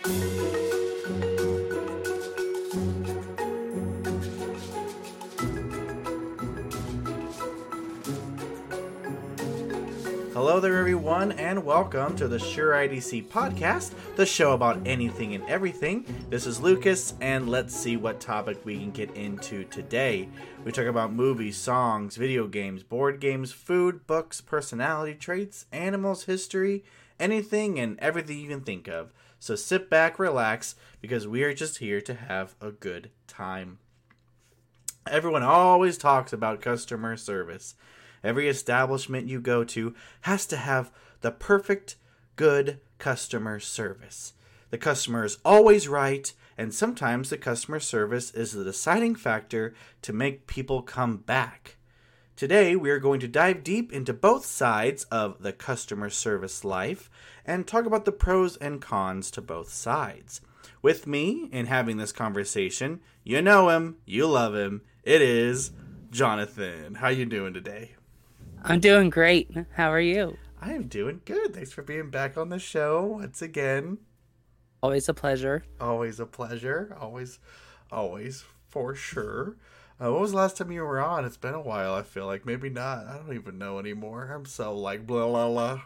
Hello there, everyone, and welcome to the Sure IDC podcast, the show about anything and everything. This is Lucas, and let's see what topic we can get into today. We talk about movies, songs, video games, board games, food, books, personality traits, animals, history, anything and everything you can think of. So sit back, relax, because we are just here to have a good time. Everyone always talks about customer service. Every establishment you go to has to have the perfect, good customer service. The customer is always right, and sometimes the customer service is the deciding factor to make people come back. Today, we are going to dive deep into both sides of the customer service life and talk about the pros and cons to both sides. With me in having this conversation, you know him, you love him, it is Jonathan. How you doing today? I'm doing great. How are you? I am doing good. Thanks for being back on the show once again. Always a pleasure. Always a pleasure. Always, for sure. What was the last time you were on? It's been a while, I feel like. Maybe not. I don't even know anymore. I'm so like blah, blah, blah.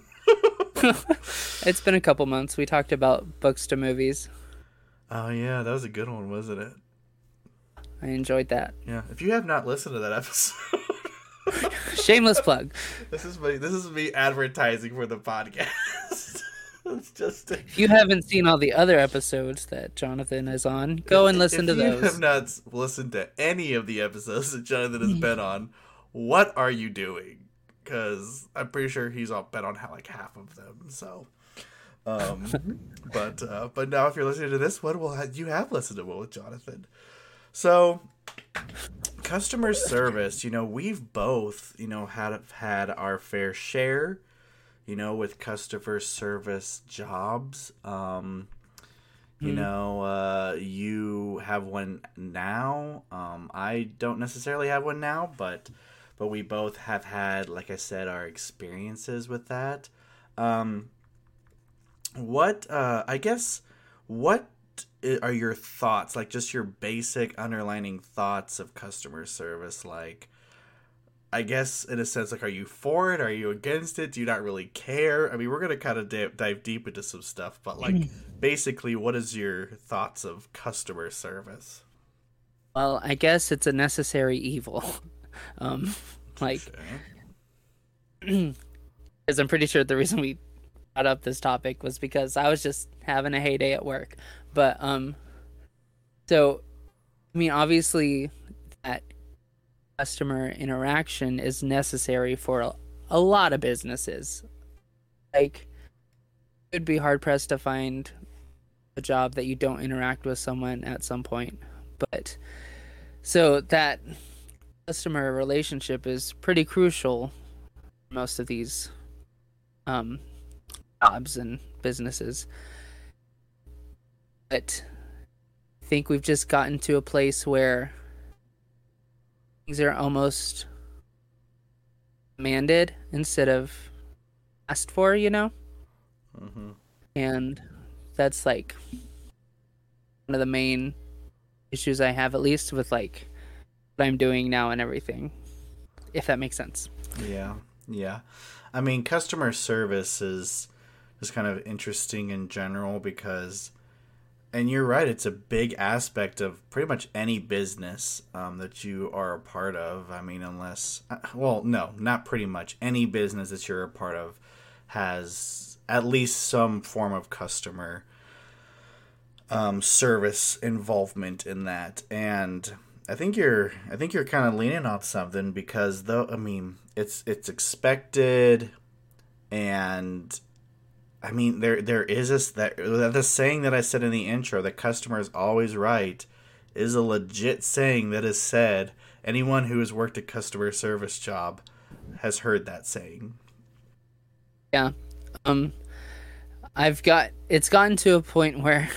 It's been a couple months. We talked about books to movies. Oh, yeah. That was a good one, wasn't it? I enjoyed that. Yeah. If you have not listened to that episode... Shameless plug. This is me advertising for the podcast. It's just if you haven't seen all the other episodes that Jonathan is on, go and listen to those. If you have not listened to any of the episodes that Jonathan has been on, what are you doing? Because I'm pretty sure he's been on like half of them. So, but now if you're listening to this one, you have listened to one with Jonathan. So. Customer service, we've both, had our fair share, with customer service jobs. You have one now. I don't necessarily have one now, but we both have had, like I said, our experiences with that. What are your thoughts, like just your basic underlining thoughts of customer service? Like, I guess in a sense, like, are you for it? Are you against it? Do you not really care? I mean, we're going to kind of dive deep into some stuff, but like basically, what is your thoughts of customer service? Well, I guess it's a necessary evil. Because I'm pretty sure the reason we brought up this topic was because I was just having a heyday at work. But so I mean, obviously that customer interaction is necessary for a lot of businesses. Like, it would be hard pressed to find a job that you don't interact with someone at some point. But so that customer relationship is pretty crucial for most of these jobs and businesses. But I think we've just gotten to a place where things are almost demanded instead of asked for, Mm-hmm. And that's like one of the main issues I have, at least with like what I'm doing now and everything, if that makes sense. Yeah. I mean, customer service is kind of interesting in general because, and you're right, it's a big aspect of pretty much any business that you are a part of. I mean, not pretty much. Any business that you're a part of has at least some form of customer service involvement in that. And I think you're kind of leaning on something because, though, I mean, it's expected, and I mean, there is the saying that I said in the intro, the customer is always right, is a legit saying that is said. Anyone who has worked a customer service job has heard that saying. Yeah. It's gotten to a point where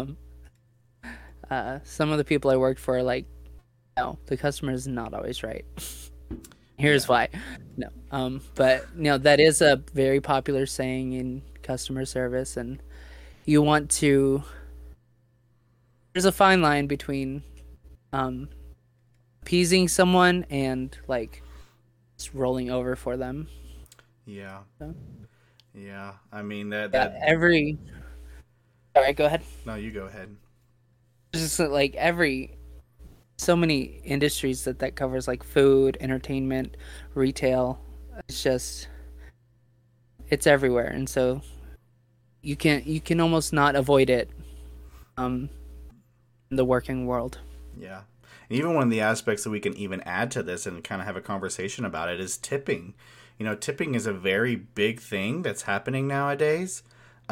some of the people I worked for are like, no, the customer is not always right. Here's why. No. But that is a very popular saying in customer service, and you want to. There's a fine line between appeasing someone and like just rolling over for them. Yeah. So, Yeah. I mean that yeah, that every. All right, go ahead. no, you go ahead. Just like so many industries that covers, like food, entertainment, retail. It's just it's everywhere, and so you can almost not avoid it. Um, in the working world. Yeah. And even one of the aspects that we can even add to this and kind of have a conversation about it is tipping. Tipping is a very big thing that's happening nowadays.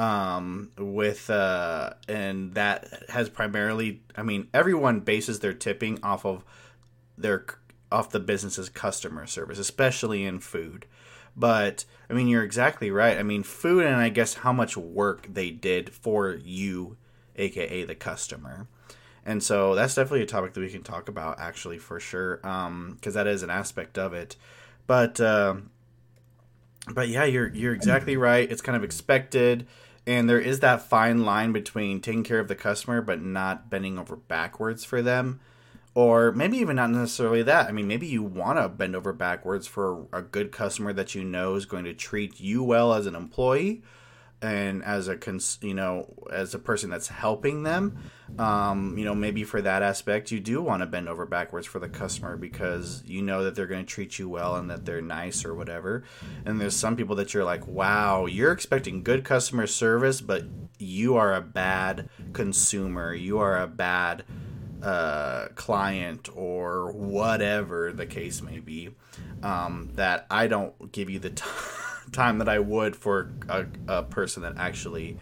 And that has primarily, I mean, everyone bases their tipping off the business's customer service, especially in food. But I mean, you're exactly right. I mean, food, and I guess how much work they did for you, aka the customer. And so that's definitely a topic that we can talk about, actually, for sure, because that is an aspect of it. But yeah, you're exactly right. It's kind of expected, and there is that fine line between taking care of the customer but not bending over backwards for them, or maybe even not necessarily that. I mean, maybe you want to bend over backwards for a good customer that you know is going to treat you well as an employee and as as a person that's helping them. Maybe for that aspect you do want to bend over backwards for the customer because you know that they're going to treat you well and that they're nice or whatever. And there's some people that you're like, wow, you're expecting good customer service, but you are a bad consumer, you are a bad client, or whatever the case may be, that I don't give you the time that I would for a person that actually,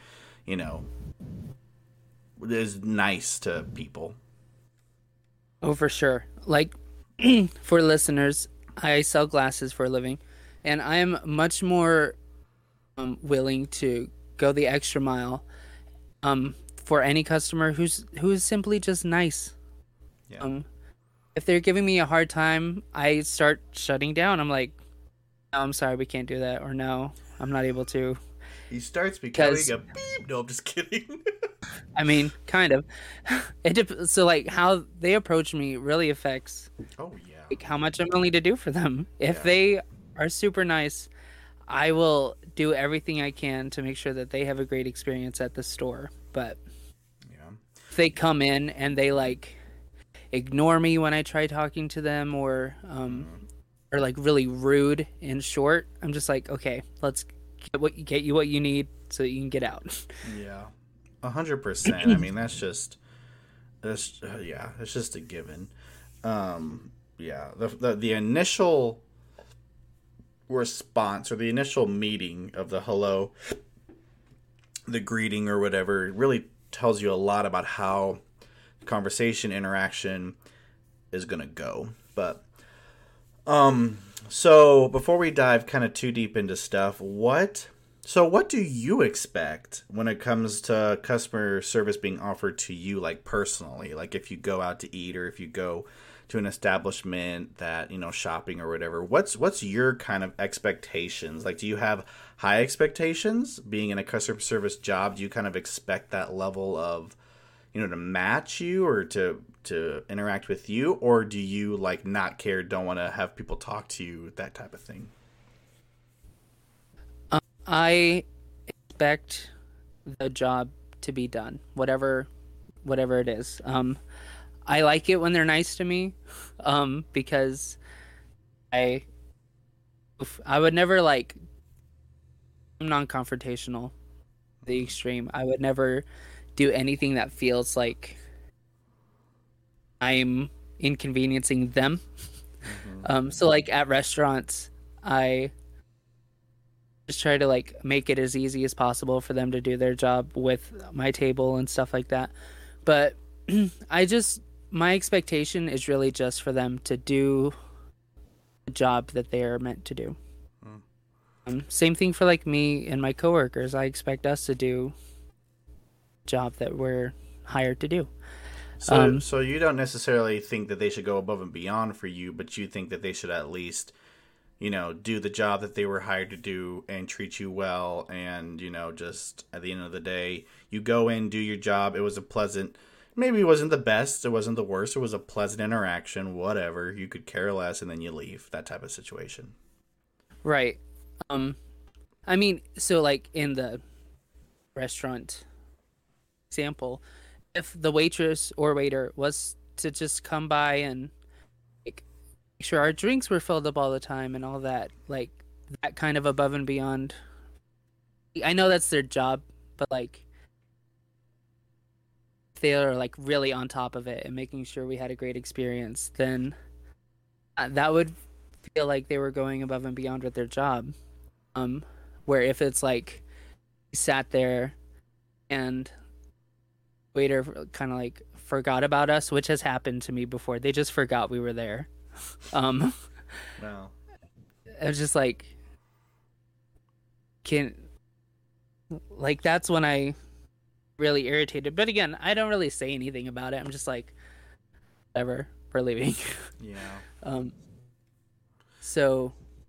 is nice to people. Oh, for sure. Like, for listeners, I sell glasses for a living, and I am much more willing to go the extra mile for any customer who is simply just nice. Yeah. If they're giving me a hard time, I start shutting down. I'm like, no, I'm sorry, we can't do that, or no, I'm not able to. He starts becoming a beep. No, I'm just kidding. I mean, kind of. So, like, how they approach me really affects Oh yeah. like how much I'm willing to do for them. If Yeah. they are super nice, I will do everything I can to make sure that they have a great experience at the store. But Yeah. if they come in and they like ignore me when I try talking to them, or like really rude and short, I'm just like, okay, let's get you what you need so that you can get out. Yeah. 100%. I mean, that's just a given. Yeah. The initial response or the initial meeting of the hello, the greeting or whatever, really tells you a lot about how conversation interaction is going to go. But so before we dive kind of too deep into stuff, what do you expect when it comes to customer service being offered to you, like personally? Like if you go out to eat or if you go to an establishment that, shopping or whatever, what's your kind of expectations? Like, do you have high expectations being in a customer service job? Do you kind of expect that level of, to match you or to interact with you? Or do you like not care, don't want to have people talk to you, that type of thing? I expect the job to be done, whatever it is. I like it when they're nice to me, because I would never like. I'm non-confrontational, to the extreme. I would never do anything that feels like I'm inconveniencing them. So like at restaurants, I just try to like make it as easy as possible for them to do their job with my table and stuff like that. But my expectation is really just for them to do the job that they are meant to do. Same thing for like me and my coworkers. I expect us to do the job that we're hired to do. So you don't necessarily think that they should go above and beyond for you, but you think that they should at least do the job that they were hired to do and treat you well. And, just at the end of the day, you go in, do your job. It was a pleasant, maybe it wasn't the best, it wasn't the worst. It was a pleasant interaction, whatever. You could care less, and then you leave, that type of situation. Right. I mean, so like in the restaurant example, if the waitress or waiter was to just come by and like make sure our drinks were filled up all the time and all that, like that kind of above and beyond. I know that's their job, but like if they are like really on top of it and making sure we had a great experience, then that would feel like they were going above and beyond with their job. Where if it's like we sat there and waiter kind of like forgot about us, which has happened to me before. They just forgot we were there. Wow. It was just like, that's when I really irritated. But again, I don't really say anything about it. I'm just like, whatever, we're leaving. Yeah. So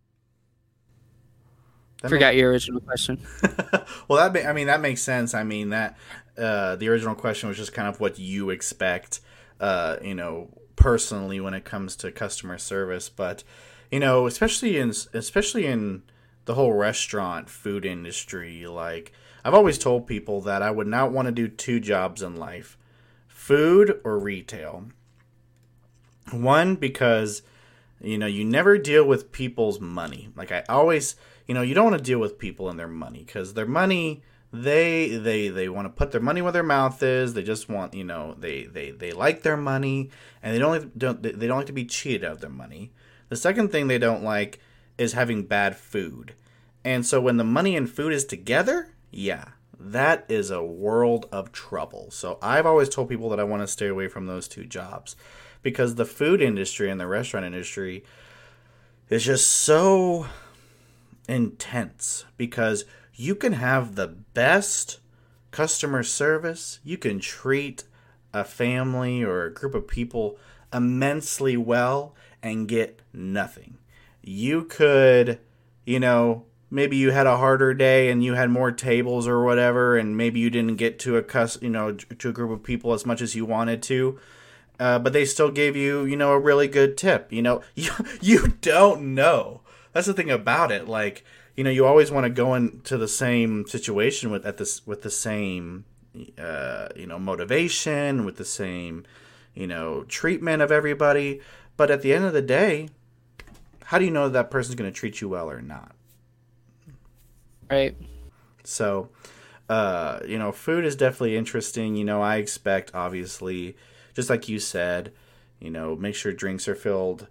forgot your original question. Well, that makes sense. I mean that the original question was just kind of what you expect, personally when it comes to customer service. But especially in the whole restaurant food industry, like I've always told people that I would not want to do two jobs in life: food or retail. One, because you never deal with people's money. Like I always. You don't want to deal with people and their money, because their money, they want to put their money where their mouth is. They just want, they like their money, and they don't like to be cheated out of their money. The second thing they don't like is having bad food. And so when the money and food is together, yeah, that is a world of trouble. So I've always told people that I want to stay away from those two jobs, because the food industry and the restaurant industry is just so intense, because you can have the best customer service, you can treat a family or a group of people immensely well and get nothing. You could, maybe you had a harder day and you had more tables or whatever, and maybe you didn't get to to a group of people as much as you wanted to, but they still gave you, a really good tip. You don't know. That's the thing about it. Like, you always want to go into the same situation with the same, motivation, with the same, treatment of everybody. But at the end of the day, how do you know that person's going to treat you well or not? Right. So, food is definitely interesting. I expect, obviously, just like you said, make sure drinks are filled.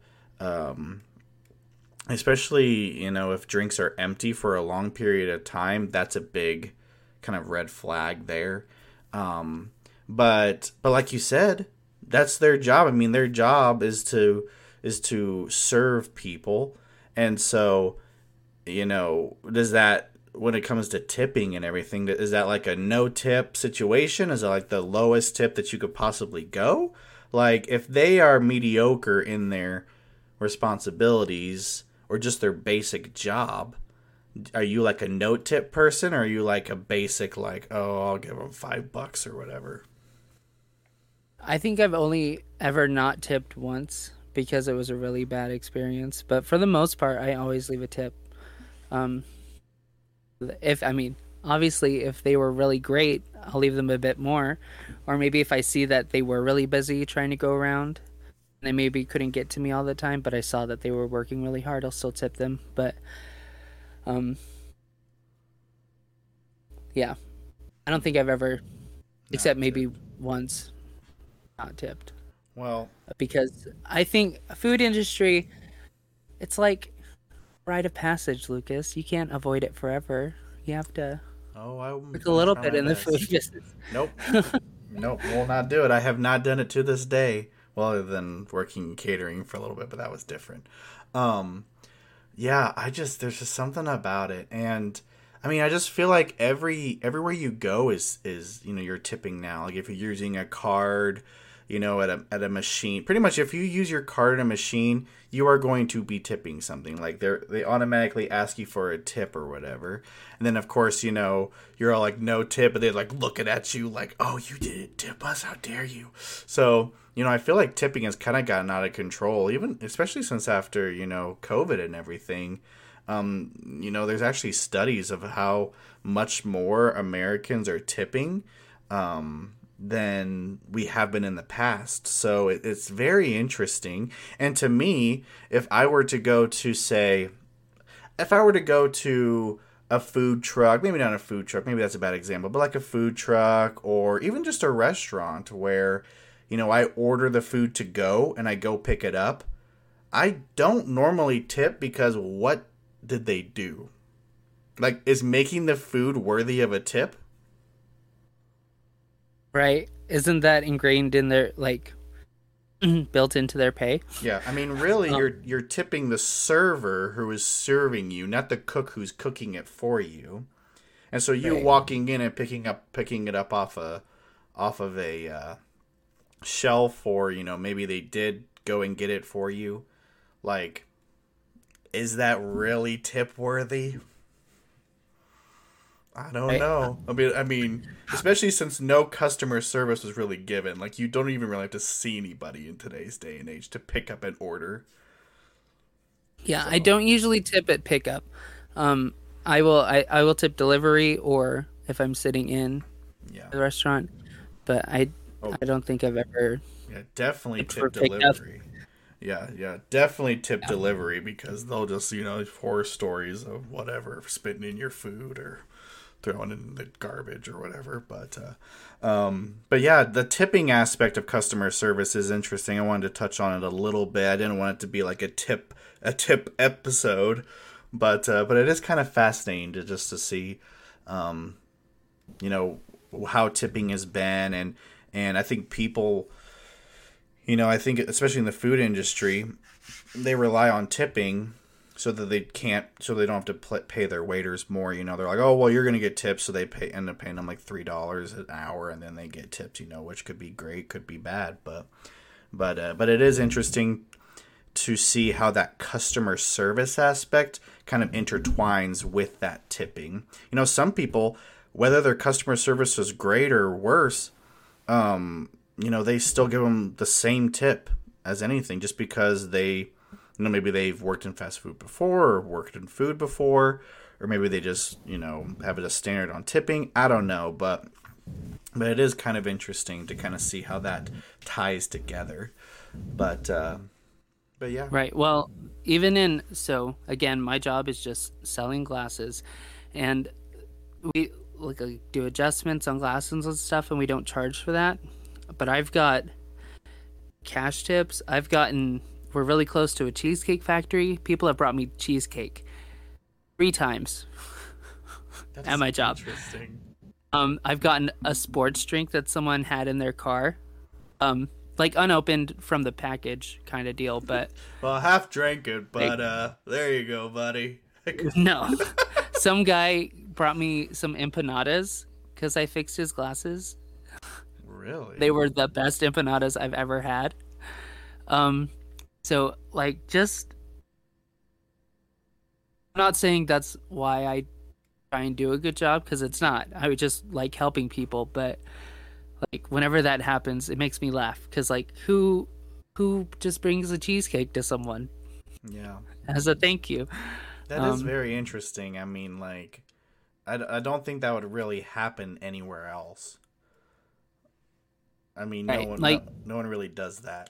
Especially, if drinks are empty for a long period of time, that's a big kind of red flag there. But like you said, that's their job. I mean, their job is to serve people. And so, does that, when it comes to tipping and everything, is that like a no tip situation? Is it like the lowest tip that you could possibly go? Like, if they are mediocre in their responsibilities or just their basic job, are you like a no tip person, or are you like a basic, like, oh, I'll give them $5 or whatever? I think I've only ever not tipped once because it was a really bad experience. But for the most part, I always leave a tip. Obviously, if they were really great, I'll leave them a bit more. Or maybe if I see that they were really busy trying to go around, they maybe couldn't get to me all the time, but I saw that they were working really hard, I'll still tip them. But yeah, I don't think I've ever, except maybe once, not tipped. Well, because I think food industry, it's like rite of passage, Lucas. You can't avoid it forever. You have to work a little bit in the food business. Nope. Nope, will not do it. I have not done it to this day. Well, other than working catering for a little bit, but that was different. There's just something about it. And I mean, I just feel like everywhere you go is you're tipping now. Like if you're using a card, at a machine. Pretty much, if you use your card in a machine, you are going to be tipping something. Like they automatically ask you for a tip or whatever. And then of course, you're all like no tip, but they're like looking at you like, oh, you didn't tip us, how dare you? So I feel like tipping has kind of gotten out of control, even especially since after COVID and everything. There's actually studies of how much more Americans are tipping than we have been in the past. So it's very interesting. And to me, if I were to go to a food truck, maybe not a food truck, maybe that's a bad example, but like a food truck or even just a restaurant where, I order the food to go and I go pick it up, I don't normally tip because what did they do? Like, is making the food worthy of a tip? Right? Isn't that ingrained in their, like, built into their pay? Yeah, I mean, really, you're tipping the server who is serving you, not the cook who's cooking it for you. And so you walking in and picking it up off of a shelf, or maybe they did go and get it for you. Like, is that really tip worthy? I don't know. I mean, especially since no customer service was really given. Like, you don't even really have to see anybody in today's day and age to pick up an order. Yeah, so. I don't usually tip at pickup. I will tip delivery, or if I'm sitting in the restaurant. But I don't think I've ever. Yeah, definitely tip delivery. Yeah, definitely tip delivery, because they'll just, horror stories of whatever, spitting in your food or throwing in the garbage or whatever. But yeah, the tipping aspect of customer service is interesting. I wanted to touch on it a little bit. I didn't want it to be like a tip episode, but it is kind of fascinating to see, how tipping has been, and I think people. I think especially in the food industry, they rely on tipping so that they don't have to pay their waiters more. They're like, oh, well, you're going to get tips. So they end up paying them like $3 an hour, and then they get tips, which could be great, could be bad. But it is interesting to see how that customer service aspect kind of intertwines with that tipping. Some people, whether their customer service was great or worse, they still give them the same tip as anything, just because they, maybe they've worked in fast food before or worked in food before, or maybe they just, have it a standard on tipping. I don't know, but it is kind of interesting to kind of see how that ties together. But yeah. Right. Well, so again, my job is just selling glasses, and we do adjustments on glasses and stuff, and we don't charge for that. But I've got cash tips. We're really close to a cheesecake factory. People have brought me cheesecake 3 times at my job. Interesting. I've gotten a sports drink that someone had in their car, like unopened from the package kind of deal. But well, half drank it, but there you go, buddy. No, some guy brought me some empanadas because I fixed his glasses. Really? They were the best empanadas I've ever had. So just, I'm not saying that's why I try and do a good job, because it's not. I would just like helping people, but whenever that happens, it makes me laugh, because who just brings a cheesecake to someone? Yeah. As a thank you. That is very interesting. I mean, I don't think that would really happen anywhere else. I mean, no one really does that.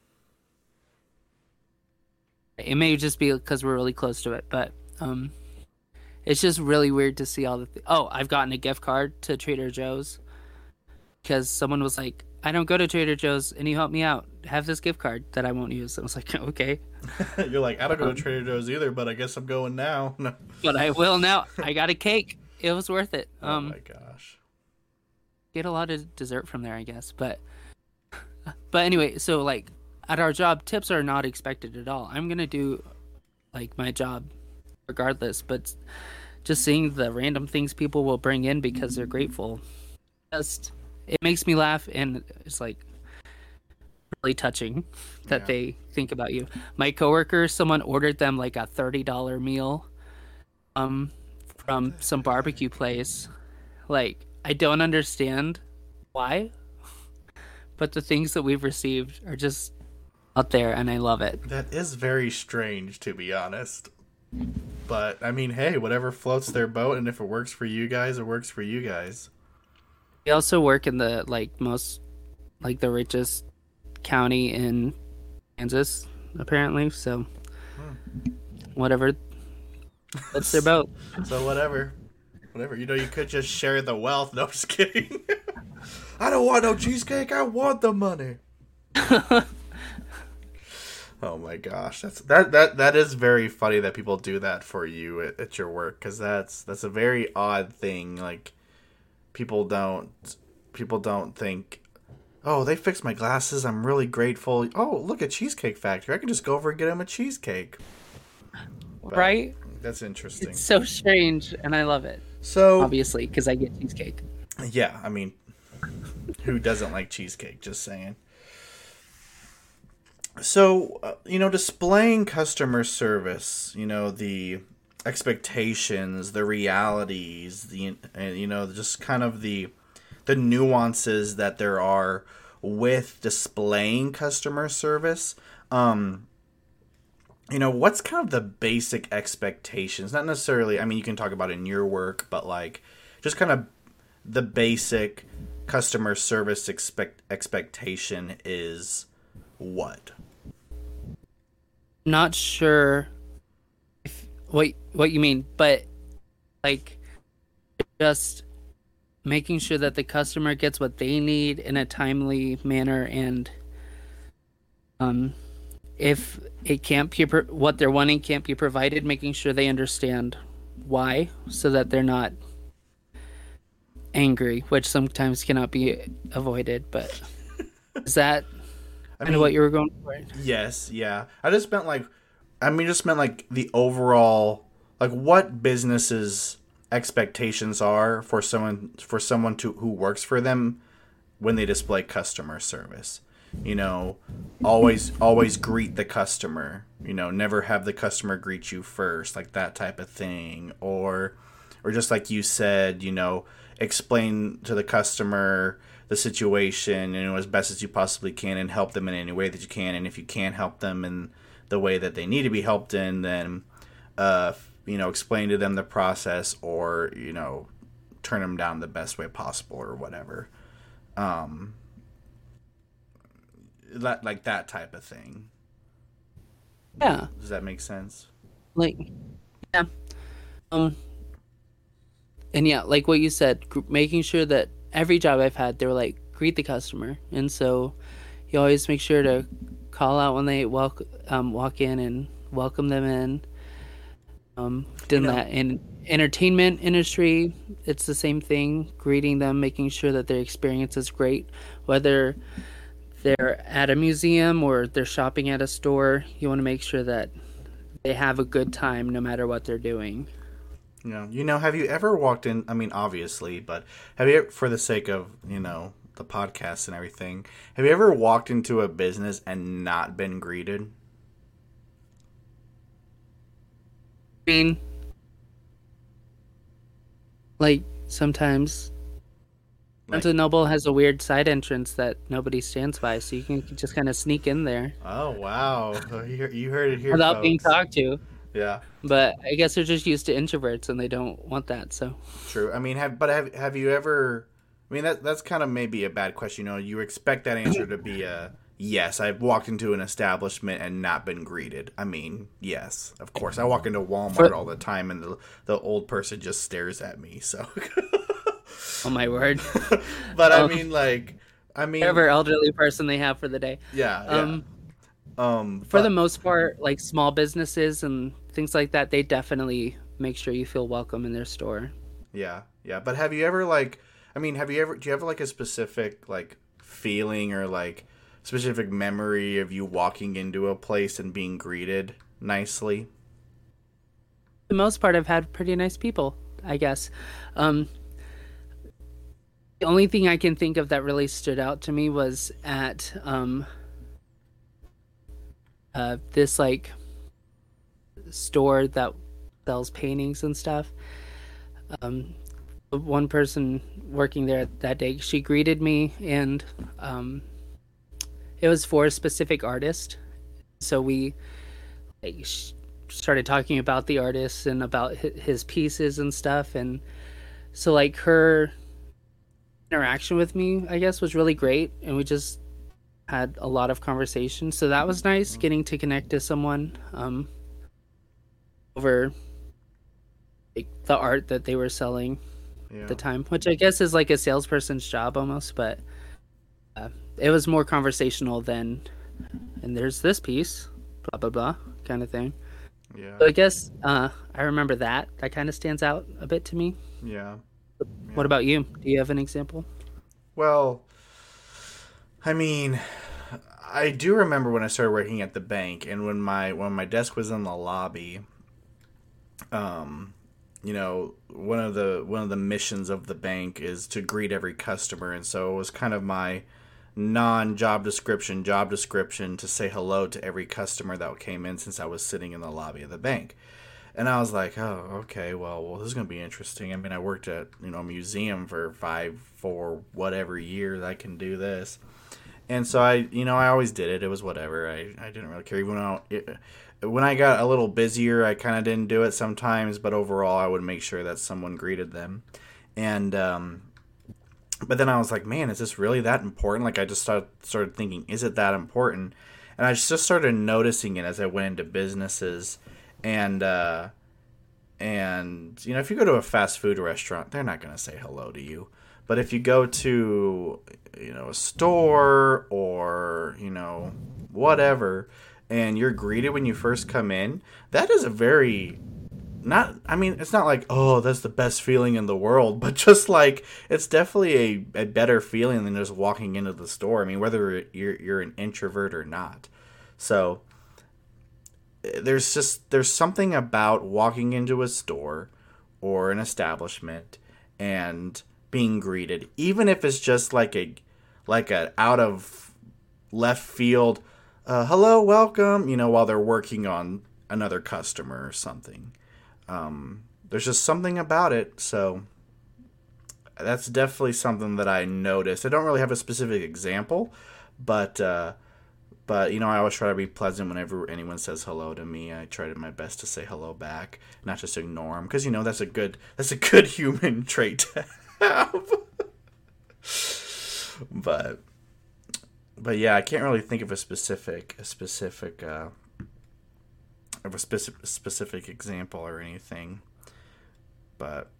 It may just be because we're really close to it, but it's just really weird to see all the. I've gotten a gift card to Trader Joe's because someone was like, "I don't go to Trader Joe's, and you help me out. Have this gift card that I won't use." I was like, "Okay." You're like, "I don't go to Trader Joe's either, but I guess I'm going now." No. But I will now. I got a cake. It was worth it. Oh my gosh. Get a lot of dessert from there, I guess. But anyway, so at our job, tips are not expected at all. I'm gonna do my job regardless, but just seeing the random things people will bring in because they're grateful, it makes me laugh, and it's really touching that Yeah. they think about you. My coworker, someone ordered them like a $30 meal um from some barbecue place. Like, I don't understand why, but the things that we've received are just out there and I love it. That is very strange, to be honest. But I mean, hey, whatever floats their boat, and if it works for you guys, it works for you guys. We also work in the like most like the richest county in Kansas, apparently. So whatever floats their boat. So whatever. Whatever. You know, you could just share the wealth. No, I'm just kidding. I don't want no cheesecake. I want the money. Oh my gosh, that is very funny that people do that for you at your work, because that's a very odd thing. Like, people don't think, oh, they fixed my glasses, I'm really grateful. Oh, look at Cheesecake Factory, I can just go over and get them a cheesecake. But Right? that's interesting. It's so strange and I love it. So Obviously, because I get cheesecake. yeah, I mean, who doesn't like cheesecake? Just saying. So, displaying customer service, the expectations, the realities, just kind of the nuances that there are with displaying customer service. What's kind of the basic expectations? Not necessarily, I mean, you can talk about it in your work, but like just kind of the basic customer service expectation is what? Not sure if what you mean, but like just making sure that the customer gets what they need in a timely manner, and if it can't be what they're wanting can't be provided, making sure they understand why, so that they're not angry, which sometimes cannot be avoided. But is that kind of what you were going for? Yes, yeah. Just meant like the overall, like, what businesses' expectations are for someone who works for them when they display customer service. Always greet the customer. Never have the customer greet you first, like that type of thing. Or just like you said, explain to the customer the situation, as best as you possibly can, and help them in any way that you can. And if you can't help them in the way that they need to be helped in, then explain to them the process, or turn them down the best way possible, or whatever. Like that type of thing. Yeah. Does that make sense? Like, yeah. And yeah, like what you said, making sure that every job I've had, they were like, greet the customer. And so you always make sure to call out when they walk in and welcome them in. Done that in entertainment industry, it's the same thing, greeting them, making sure that their experience is great, whether they're at a museum or they're shopping at a store. You want to make sure that they have a good time no matter what they're doing. Have you ever walked in, I mean, obviously, but have you, for the sake of, the podcast and everything, have you ever walked into a business and not been greeted? I mean, like, sometimes Barnes & Noble has a weird side entrance that nobody stands by, so you can just kind of sneak in there. Oh, wow. You heard it here, without folks. Being talked to. Yeah. But I guess they're just used to introverts and they don't want that, so. True. I mean, have you ever, I mean, that's kind of maybe a bad question. You expect that answer to be a yes. I've walked into an establishment and not been greeted. I mean, yes, of course. I walk into Walmart all the time and the old person just stares at me, so. Oh my word. But I mean, whatever elderly person they have for the day. Yeah. For the most part, like small businesses and things like that, they definitely make sure you feel welcome in their store. Yeah. But have you ever do you have like a specific like feeling or like specific memory of you walking into a place and being greeted nicely? For the most part, I've had pretty nice people, I guess. The only thing I can think of that really stood out to me was at this like store that sells paintings and stuff. Um, one person working there that day, she greeted me, and it was for a specific artist. So we like started talking about the artist and about his pieces and stuff, and so like her interaction with me, I guess, was really great, and we just had a lot of conversation. So that was nice, getting to connect to someone over like the art that they were selling Yeah. at the time, which I guess is like a salesperson's job almost, but it was more conversational than, and there's this piece, blah blah blah, kind of thing. Yeah. So I guess I remember that. That kind of stands out a bit to me. Yeah. What about you? Do you have an example? Well, I mean, I do remember when I started working at the bank, and when my desk was in the lobby, one of the missions of the bank is to greet every customer, and so it was kind of my non-job description job description to say hello to every customer that came in, since I was sitting in the lobby of the bank. And I was like, oh, okay, well, this is going to be interesting. I mean, I worked at, a museum for 4 whatever years. I can do this. And so I always did it. It was whatever. I didn't really care. Even when I got a little busier, I kind of didn't do it sometimes. But overall, I would make sure that someone greeted them. And, but then I was like, man, is this really that important? Like, I just started thinking, is it that important? And I just started noticing it as I went into businesses. And if you go to a fast food restaurant, they're not going to say hello to you. But if you go to, a store or, whatever, and you're greeted when you first come in, that is a very, it's not like, oh, that's the best feeling in the world, but just like, it's definitely a better feeling than just walking into the store. I mean, whether you're an introvert or not. So there's something about walking into a store or an establishment and being greeted, even if it's just like a out of left field, hello, welcome, while they're working on another customer or something. There's just something about it. So that's definitely something that I noticed. I don't really have a specific example, but I always try to be pleasant whenever anyone says hello to me. I try my best to say hello back, not just ignore them, because that's a good human trait to have. but yeah, I can't really think of a specific example or anything. But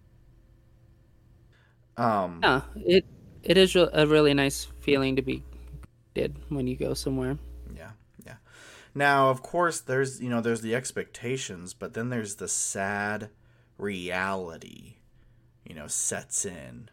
Yeah, it is a really nice feeling to be did when you go somewhere. Yeah. Now, of course, there's the expectations, but then there's the sad reality, sets in.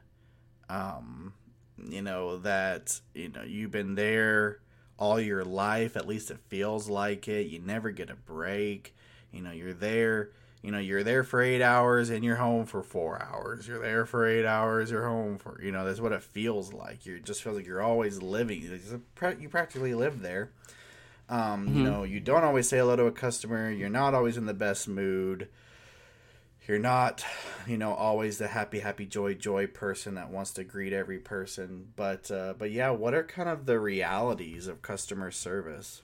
That you've been there all your life. At least it feels like it. You never get a break. You're there. You're there for 8 hours and you're home for 4 hours. You're there for 8 hours. You're home for, that's what it feels like. You just feel like you're always living. You practically live there. You don't always say hello to a customer. You're not always in the best mood. You're not, always the happy, joy person that wants to greet every person. But yeah, what are kind of the realities of customer service?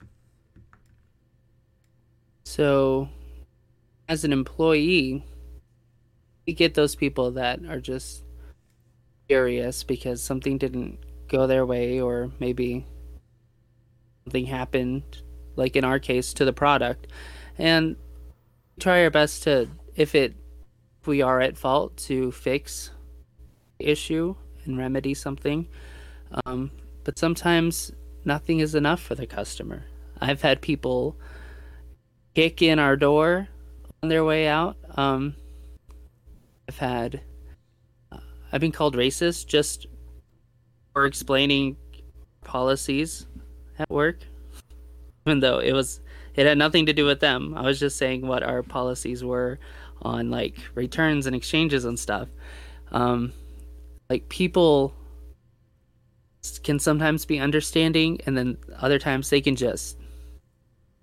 So, as an employee, you get those people that are just furious because something didn't go their way, or maybe something happened, like in our case, to the product. And try our best to, if we are at fault, to fix the issue and remedy something. But sometimes nothing is enough for the customer. I've had people kick in our door on their way out. I've been called racist just for explaining policies at work, even though it had nothing to do with them. I was just saying what our policies were on like returns and exchanges and stuff. Like, people can sometimes be understanding, and then other times they can just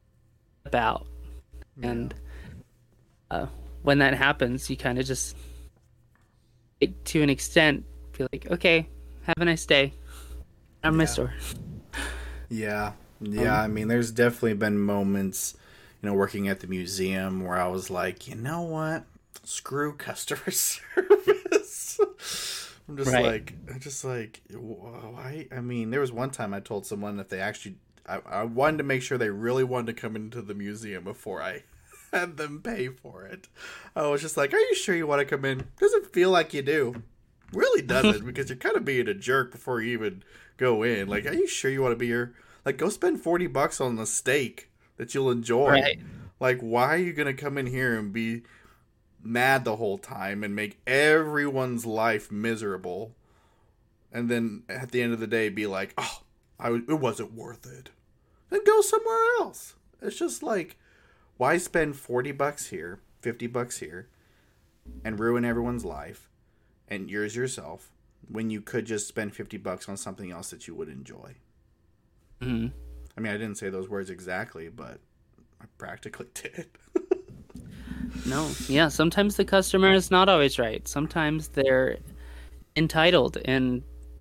about. Yeah. And when that happens, you kind of just, to an extent, feel like, okay, have a nice day. I'm my Yeah. store. Yeah. Yeah. Um, I mean, there's definitely been moments, working at the museum where I was like, you know what? Screw customer service. right. I'm just like, why? I mean, there was one time I told someone that they actually, I wanted to make sure they really wanted to come into the museum before I had them pay for it. I was just like, are you sure you want to come in? Doesn't feel like you do. Really doesn't, because you're kind of being a jerk before you even go in. Like, are you sure you want to be here? Like, go spend $40 on the steak that you'll enjoy. Right. Like, why are you gonna come in here and be mad the whole time and make everyone's life miserable, and then at the end of the day be like, oh, it wasn't worth it? Then go somewhere else. It's just like, why spend $40 here, $50 here, and ruin everyone's life and yours yourself when you could just spend $50 on something else that you would enjoy? Hmm. I mean, I didn't say those words exactly, but I practically did. No. Yeah. Sometimes the customer is not always right. Sometimes they're entitled and,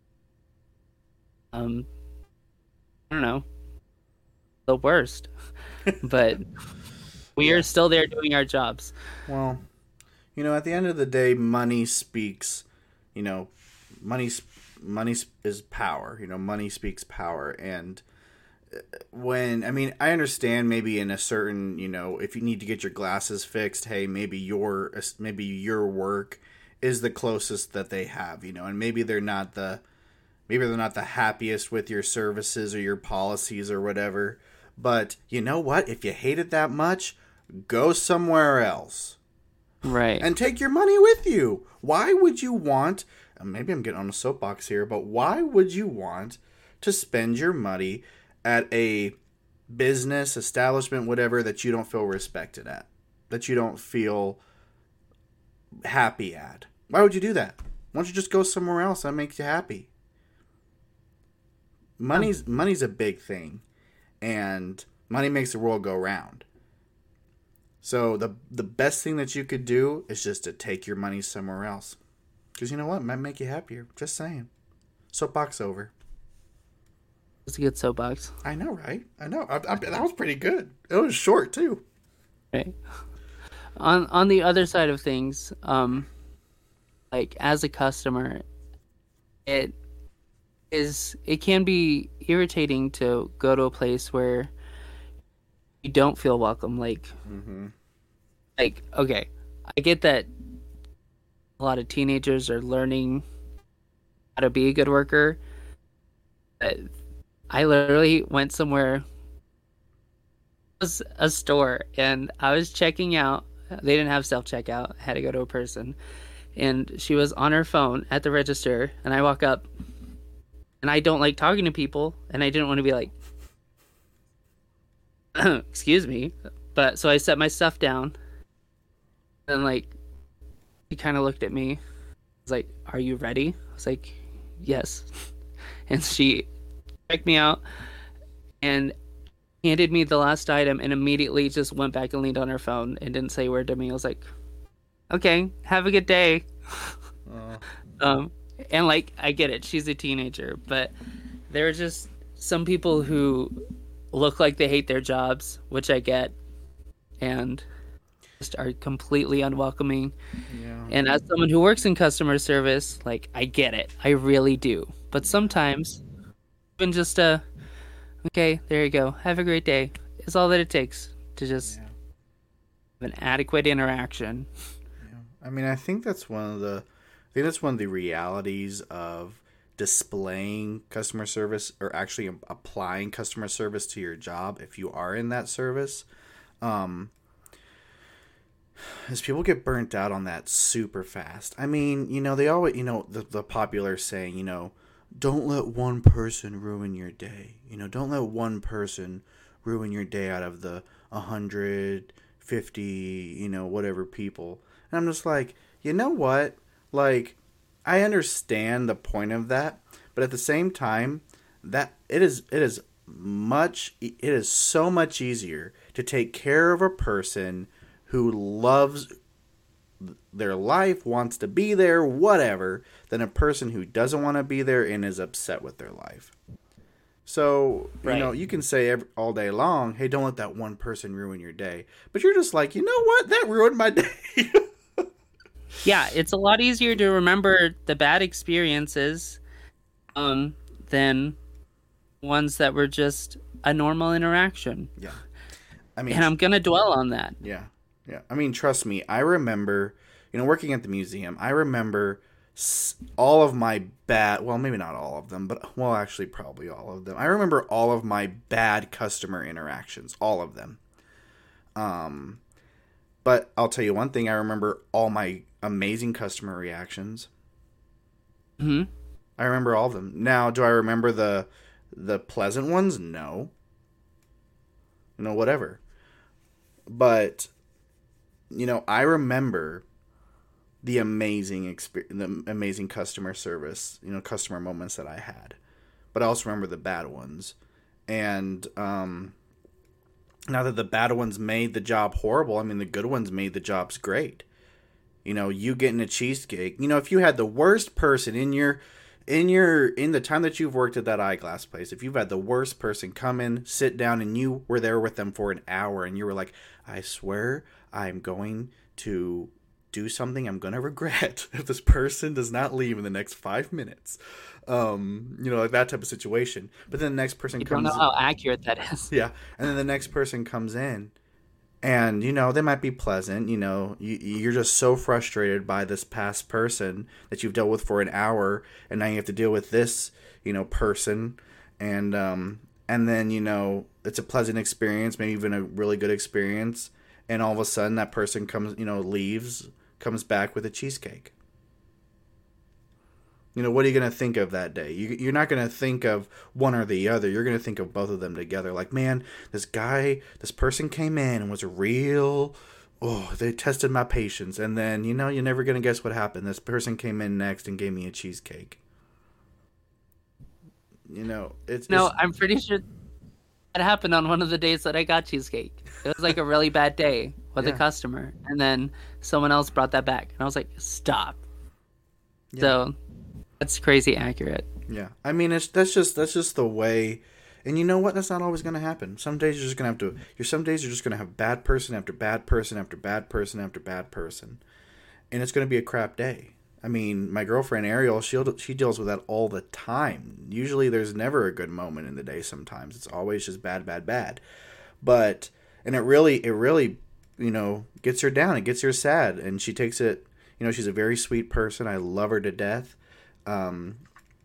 um, I don't know, the worst. But we Yeah. are still there doing our jobs. Well, at the end of the day, money speaks. You know, money is power. Money speaks power. And when, I mean, I understand maybe in a certain, if you need to get your glasses fixed, hey, maybe your work is the closest that they have. And maybe they're not the happiest with your services or your policies or whatever. But you know what? If you hate it that much, go somewhere else Right. and take your money with you. Why would you want, maybe I'm getting on a soapbox here, but why would you want to spend your money at a business, establishment, whatever, that you don't feel respected at, that you don't feel happy at? Why would you do that? Why don't you just go somewhere else that makes you happy? Money's a big thing, and money makes the world go round. So the best thing that you could do is just to take your money somewhere else. Because you know what? It might make you happier. Just saying. Soapbox over. It's a good soapbox. I know, right? I know. That was pretty good. It was short, too. Right. On the other side of things, like as a customer, it can be irritating to go to a place where you don't feel welcome. Mm-hmm. Like okay, I get that a lot of teenagers are learning how to be a good worker. But I literally went somewhere, it was a store, and I was checking out. They didn't have self checkout. I had to go to a person, and she was on her phone at the register. And I walk up, and I don't like talking to people, and I didn't want to be like, "Excuse me," but so I set my stuff down, and like, she kind of looked at me. I was like, "Are you ready?" I was like, "Yes," and she checked me out and handed me the last item and immediately just went back and leaned on her phone and didn't say a word to me. I was like, okay, have a good day. Uh, Um, and like, I get it. She's a teenager, but there are just some people who look like they hate their jobs, which I get, and just are completely unwelcoming. yeah. And as someone who works in customer service, like, I get it. I really do. But sometimes even just okay, there you go, have a great day, is all that it takes to just Yeah. have an adequate interaction. Yeah. I mean, I think that's one of the realities of displaying customer service, or actually applying customer service to your job if you are in that service. Is people get burnt out on that super fast. I mean, they always, the popular saying, don't let one person ruin your day. Don't let one person ruin your day out of the 150, whatever people. And I'm just like, you know what? Like, I understand the point of that, but at the same time, that it is so much easier to take care of a person who loves their life, wants to be there, whatever, than a person who doesn't want to be there and is upset with their life. So, Right. you can say all day long, hey, don't let that one person ruin your day. But you're just like, you know what? That ruined my day. Yeah, it's a lot easier to remember the bad experiences than ones that were just a normal interaction. Yeah. I mean, And I'm going to dwell on that. yeah. Yeah. I mean, trust me, I remember, working at the museum, I remember all of my well, maybe not all of them, but, well, actually, probably all of them. I remember all of my bad customer interactions, all of them. But I'll tell you one thing, I remember all my amazing customer reactions. Hmm. I remember all of them. Now, do I remember the pleasant ones? No. Whatever. But, I remember the amazing the amazing customer service, customer moments that I had. But I also remember the bad ones. And now that the bad ones made the job horrible, I mean, the good ones made the jobs great. You getting a cheesecake. If you had the worst person in the time that you've worked at that eyeglass place, if you've had the worst person come in, sit down, and you were there with them for an hour, and you were like, I swear I'm going to do something I'm going to regret if this person does not leave in the next 5 minutes. Like that type of situation. But then the next person You comes don't know how accurate that is. Yeah. And then the next person comes in and, they might be pleasant, you're just so frustrated by this past person that you've dealt with for an hour. And now you have to deal with this, person. And then, it's a pleasant experience, maybe even a really good experience. And all of a sudden that person comes, leaves, comes back with a cheesecake. What are you going to think of that day? You're not going to think of one or the other. You're going to think of both of them together. Like, man, this person came in and was they tested my patience. And then, you're never going to guess what happened. This person came in next and gave me a cheesecake. I'm pretty sure that happened on one of the days that I got cheesecake. It was like a really bad day with a customer. And then someone else brought that back. And I was like, stop. Yeah. So that's crazy accurate. Yeah. I mean, that's just the way. And you know what? That's not always going to happen. Some days you're just going to have to. Some days you're just going to have bad person after bad person after bad person after bad person, and it's going to be a crap day. I mean, my girlfriend Ariel, she deals with that all the time. Usually, there's never a good moment in the day. Sometimes it's always just bad, bad, bad. But it really, gets her down. It gets her sad, and she takes it. She's a very sweet person. I love her to death. And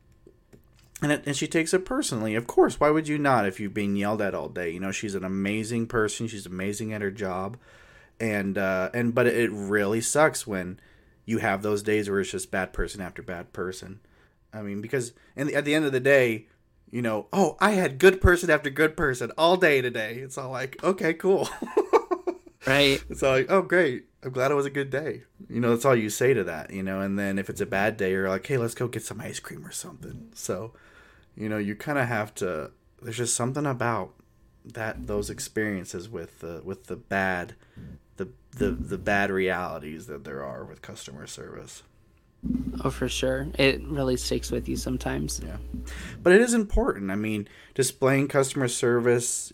she takes it personally. Of course, why would you not if you've been yelled at all day? She's an amazing person. She's amazing at her job. But it really sucks when you have those days where it's just bad person after bad person. I mean, because at the end of the day, I had good person after good person all day today. It's all like, okay, cool. Right. It's all like, oh, great. I'm glad it was a good day. That's all you say to that, and then if it's a bad day, you're like, hey, let's go get some ice cream or something. So, you kind of have to, there's just something about those experiences with the bad, the bad realities that there are with customer service. Oh, for sure. It really sticks with you sometimes. Yeah. But it is important. I mean, displaying customer service,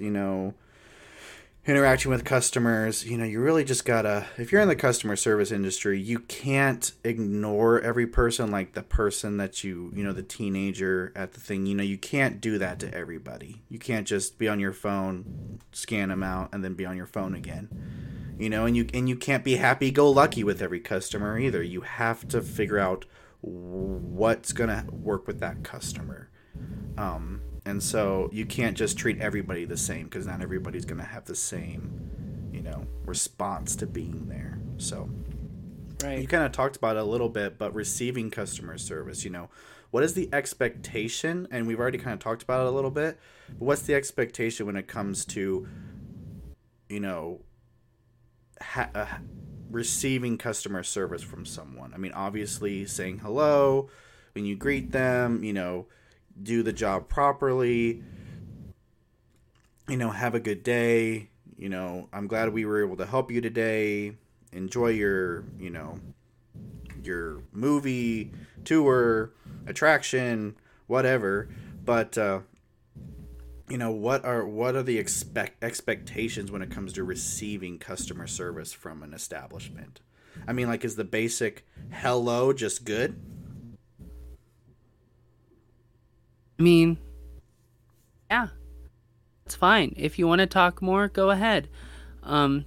interacting with customers, you really just gotta, if you're in the customer service industry, you can't ignore every person, like the person that the teenager at the thing, you can't do that to everybody. You can't just be on your phone, scan them out, and then be on your phone again. And you can't be happy-go-lucky with every customer either. You have to figure out what's gonna work with that customer. And so you can't just treat everybody the same, because not everybody's going to have the same, response to being there. So right. You kind of talked about it a little bit, but receiving customer service, what is the expectation? And we've already kind of talked about it a little bit, but what's the expectation when it comes to, receiving customer service from someone? I mean, obviously saying hello when you greet them, do the job properly, have a good day. I'm glad we were able to help you today. Enjoy your movie, tour, attraction, whatever. But what are the expectations when it comes to receiving customer service from an establishment? I mean, like, is the basic hello just good? I mean, yeah, it's fine. If you want to talk more, go ahead. Um,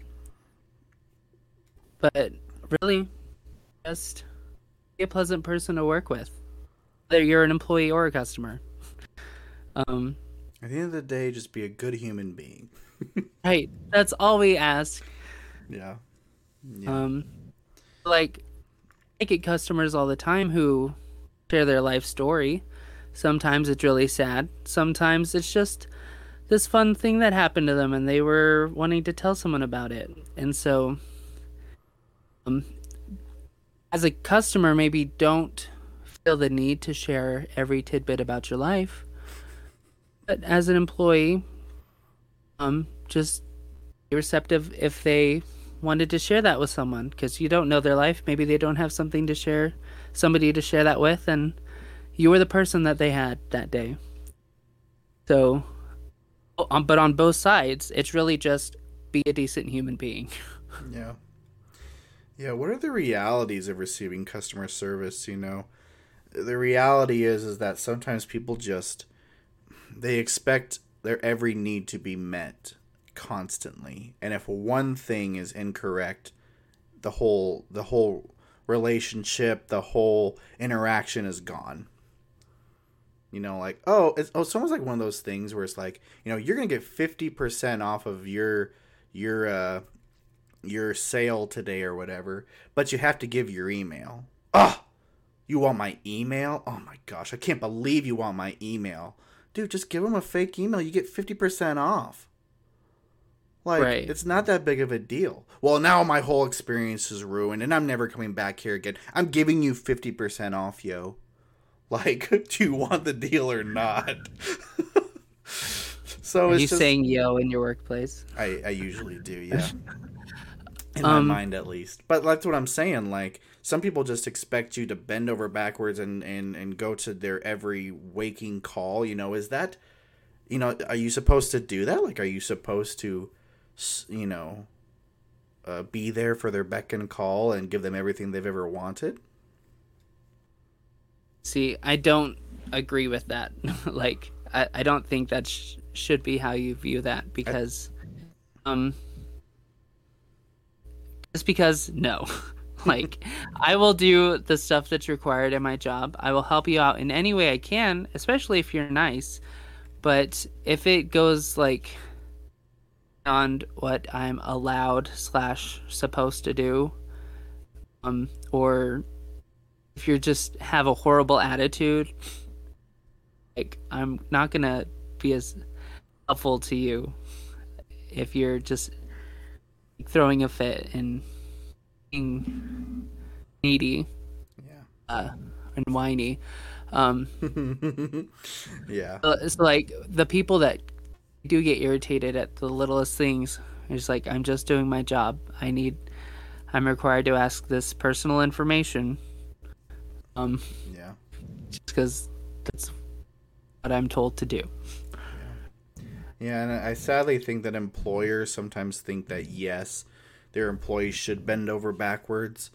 but really, just be a pleasant person to work with, whether you're an employee or a customer. Um, At the end of the day, just be a good human being. right. That's all we ask. Yeah. Yeah. Like, I get customers all the time who share their life story. Sometimes it's really sad. Sometimes it's just this fun thing that happened to them and they were wanting to tell someone about it. And so, um, as a customer, maybe don't feel the need to share every tidbit about your life. But as an employee, just be receptive if they wanted to share that with someone, because you don't know their life. Maybe they don't have something to share, somebody to share that with, and you were the person that they had that day. So, but on both sides, it's really just be a decent human being. Yeah. Yeah, what are the realities of receiving customer service, The reality is that sometimes people they expect their every need to be met constantly. And if one thing is incorrect, the whole relationship, the whole interaction is gone. It's almost like one of those things where it's like, you're going to get 50% off of your sale today or whatever, but you have to give your email. Oh, you want my email? Oh my gosh, I can't believe you want my email. Dude, just give them a fake email. You get 50% off. Like, right. It's not that big of a deal. Well, now my whole experience is ruined and I'm never coming back here again. I'm giving you 50% off, yo. Like, do you want the deal or not? So Are you saying yo in your workplace? I usually do, yeah. In my mind, at least. But that's what I'm saying. Like, some people just expect you to bend over backwards and go to their every waking call. Is that, are you supposed to do that? Like, are you supposed to, be there for their beck and call and give them everything they've ever wanted? See, I don't agree with that. Like, I don't think that should be how you view that, because, just because, no. Like, I will do the stuff that's required in my job. I will help you out in any way I can, especially if you're nice. But if it goes, like, beyond what I'm allowed / supposed to do, or if you just have a horrible attitude, like, I'm not gonna be as helpful to you if you're just throwing a fit and being needy, and whiny. Yeah. It's like the people that do get irritated at the littlest things. It's like, I'm just doing my job. I'm required to ask this personal information. Yeah. Just because that's what I'm told to do. Yeah, and I sadly think that employers sometimes think that, yes, their employees should bend over backwards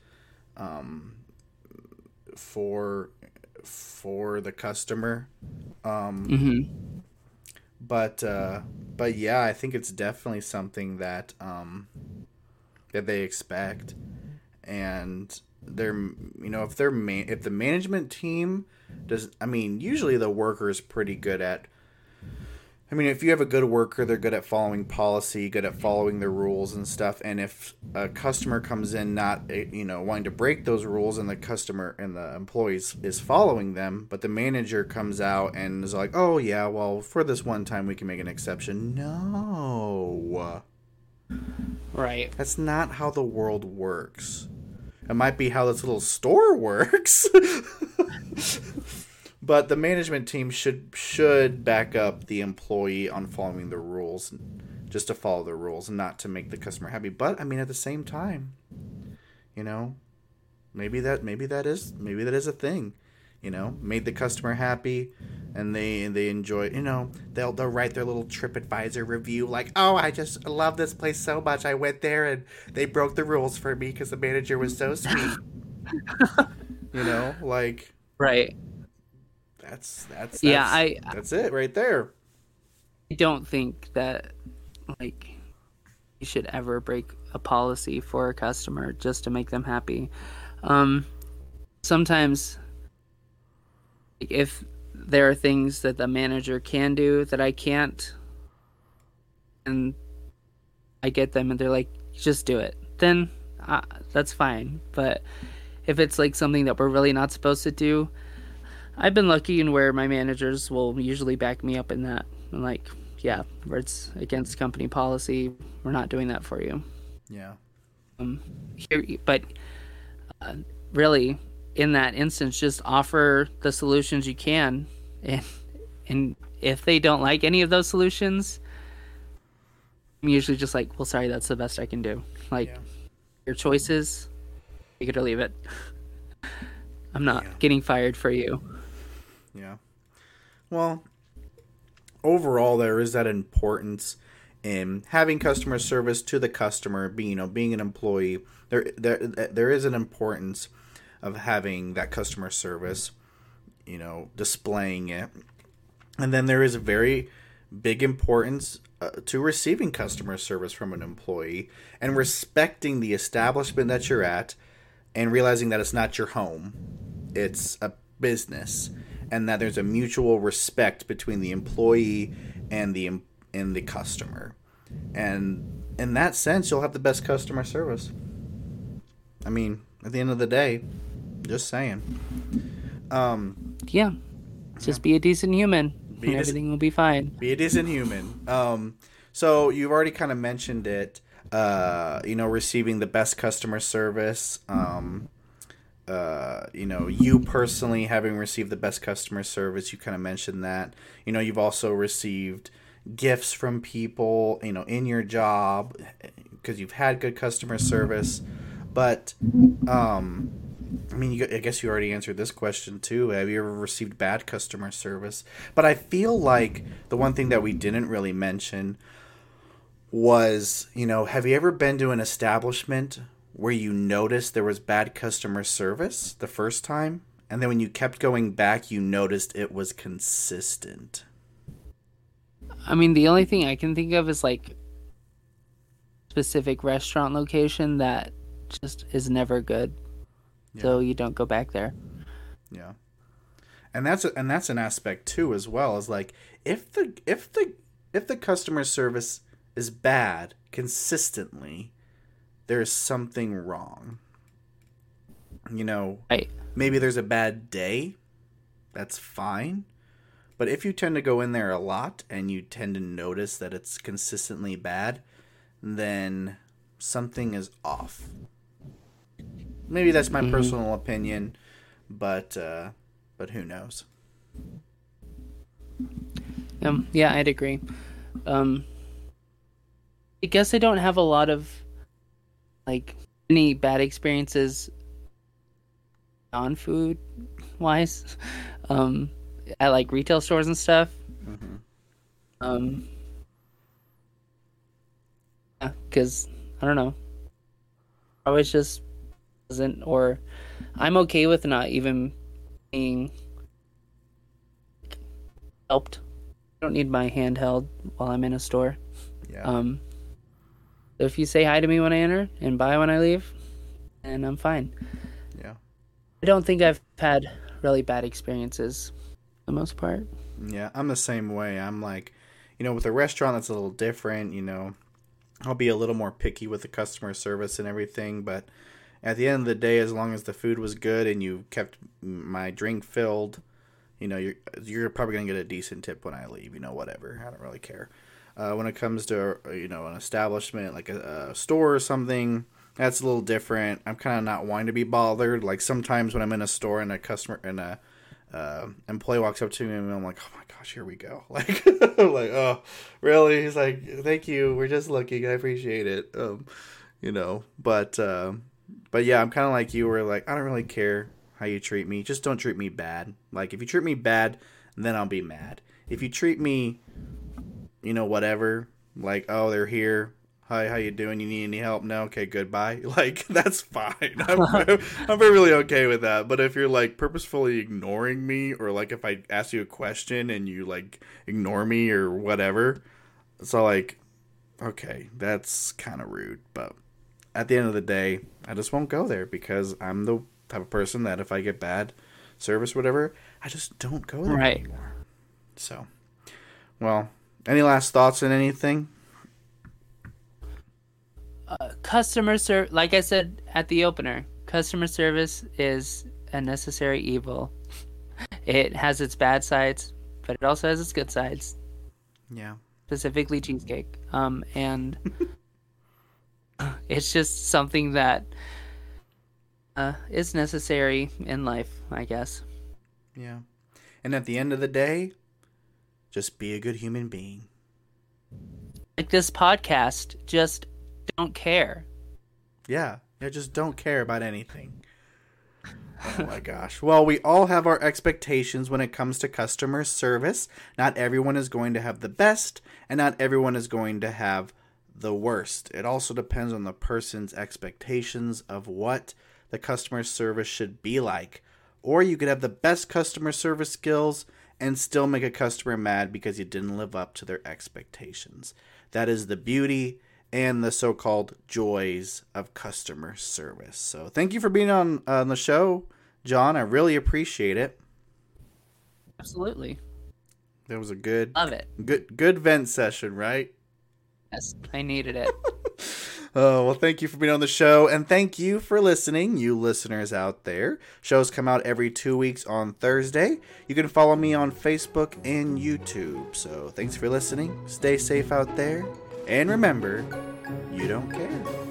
for the customer. But yeah, I think it's definitely something that that they expect. And if the management team usually the worker is pretty good at, if you have a good worker, they're good at following policy, good at following the rules and stuff. And if a customer comes in not, wanting to break those rules, and the customer and the employees is following them, but the manager comes out and is like, oh yeah, well, for this one time we can make an exception. No. Right. That's not how the world works. It might be how this little store works. But the management team should back up the employee on following the rules, just to follow the rules, and not to make the customer happy. But I mean, at the same time, you know, maybe that is a thing. You know, made the customer happy, and they enjoy. You know, they'll write their little TripAdvisor review like, "Oh, I just love this place so much. I went there and they broke the rules for me because the manager was so sweet." You know, like, Right. that's Yeah, that's it right there. I don't think that like you should ever break a policy for a customer just to make them happy. Sometimes like, if there are things that the manager can do that I can't, and I get them and they're like, just do it, then that's fine. But if it's like something that we're really not supposed to do, I've been lucky in where my managers will usually back me up in that. I'm like, yeah, where it's against company policy, we're not doing that for you. Yeah. But really, in that instance, just offer the solutions you can, and if they don't like any of those solutions, I'm usually just like, well, sorry, that's the best I can do. Like, your choices, take it or leave it. I'm not getting fired for you. Yeah. Well, overall, there is that importance in having customer service to the customer. Being an employee, there is an importance of having that customer service. You know, displaying it, and then there is a very big importance to receiving customer service from an employee and respecting the establishment that you're at, and realizing that it's not your home, it's a business. And that there's a mutual respect between the employee and the customer, and in that sense, you'll have the best customer service. I mean, at the end of the day, just saying. Just be a decent human, and everything will be fine. Be a decent human. So you've already kind of mentioned it. Receiving the best customer service. You personally having received the best customer service, you kind of mentioned that. You know, you've also received gifts from people, in your job because you've had good customer service. But, I guess you already answered this question too. Have you ever received bad customer service? But I feel like the one thing that we didn't really mention was, have you ever been to an establishment where you noticed there was bad customer service the first time, and then when you kept going back, you noticed it was consistent? I mean, the only thing I can think of is like specific restaurant location that just is never good, so you don't go back there. Yeah, and that's an aspect too, as well as like if the customer service is bad consistently, there's something wrong. Right. Maybe there's a bad day. That's fine. But if you tend to go in there a lot and you tend to notice that it's consistently bad, then something is off. Maybe that's my personal opinion, but who knows? Yeah, I'd agree. I guess I don't have a lot of any bad experiences non-food wise at like retail stores and stuff. Because I don't know, I was just wasn't, or I'm okay with not even being helped. I don't need my hand held while I'm in a store. So if you say hi to me when I enter and bye when I leave, and I'm fine. Yeah. I don't think I've had really bad experiences for the most part. Yeah, I'm the same way. I'm like, with a restaurant that's a little different, I'll be a little more picky with the customer service and everything, but at the end of the day, as long as the food was good and you kept my drink filled, you're probably going to get a decent tip when I leave, whatever. I don't really care. When it comes to, an establishment, like a store or something, that's a little different. I'm kind of not wanting to be bothered. Like sometimes when I'm in a store and a customer and employee walks up to me and I'm like, oh my gosh, here we go. Like, I'm like, oh, really? He's like, thank you. We're just looking. I appreciate it. But yeah, I'm kind of like you were like, I don't really care how you treat me. Just don't treat me bad. Like, if you treat me bad, then I'll be mad. If you treat me, whatever, like, oh, they're here. Hi, how you doing? You need any help? No? Okay, goodbye. Like, that's fine. I'm really okay with that. But if you're, like, purposefully ignoring me, or, like, if I ask you a question and you, like, ignore me or whatever, it's all like, okay, that's kind of rude. But at the end of the day, I just won't go there because I'm the type of person that if I get bad service or whatever, I just don't go there anymore. So, well, any last thoughts on anything? Customer service, like I said at the opener, customer service is a necessary evil. It has its bad sides, but it also has its good sides. Yeah. Specifically cheesecake. And it's just something that is necessary in life, I guess. Yeah. And at the end of the day, just be a good human being. Like this podcast, just don't care. Yeah, just don't care about anything. Oh my gosh. Well, we all have our expectations when it comes to customer service. Not everyone is going to have the best, and not everyone is going to have the worst. It also depends on the person's expectations of what the customer service should be like. Or you could have the best customer service skills and still make a customer mad because you didn't live up to their expectations. That is the beauty and the so-called joys of customer service. So thank you for being on the show, John. I really appreciate it. Absolutely. That was a good, love it. Good vent session, right? Yes, I needed it. Oh, well, thank you for being on the show, and thank you for listening, you listeners out there. Shows come out every 2 weeks on Thursday. You can follow me on Facebook and YouTube. So thanks for listening. Stay safe out there. And remember, you don't care.